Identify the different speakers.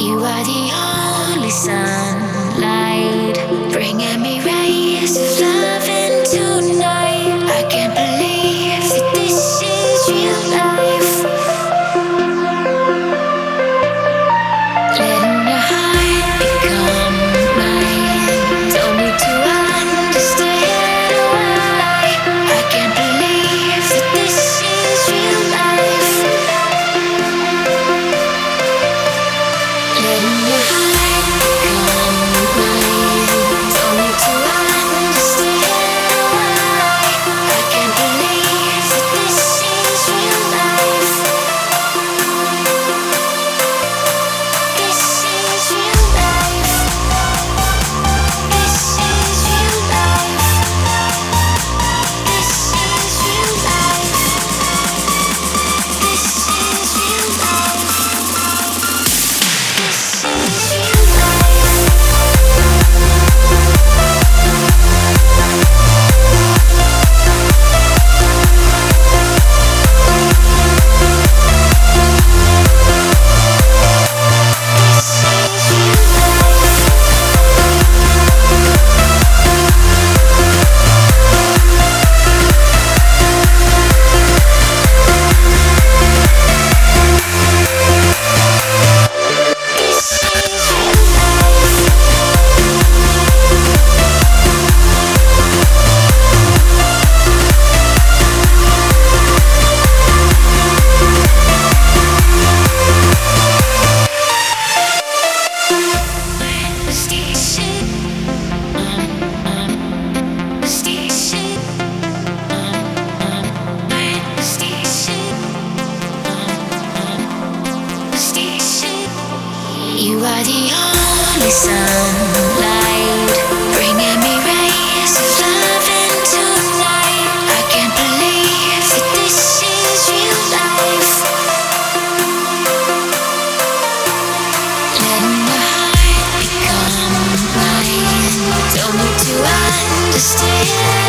Speaker 1: You are the only sunlight, bringing me rays of love into night. I can't believe that this is real life. Letting your heart become mine. Don't need to understand why. I can't believe that this is real life. Letting your heart become mine. Don't need to understand why. I can't believe that this is real life. This is real life. This is real life. This is real life. This is real life. This is real life. You are the only sunlight, bringing me rays of love into night. I can't believe that this is real life. Letting my heart become mine. Don't need to understand